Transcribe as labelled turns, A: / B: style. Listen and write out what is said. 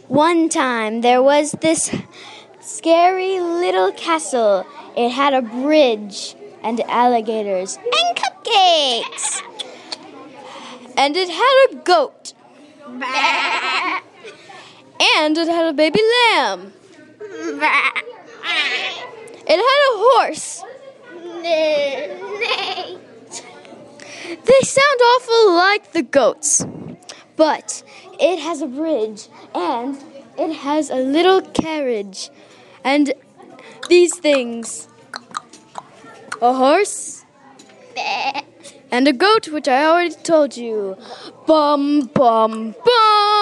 A: One time there was this scary little castle. It had a bridge and alligators and cupcakes. And it had a goat. And it had a baby lamb. It had a horse. They sound awful like the goats. But it has a bridge, and it has a little carriage, and these things. A horse, and a goat, which I already told you. Bum, bum, bum.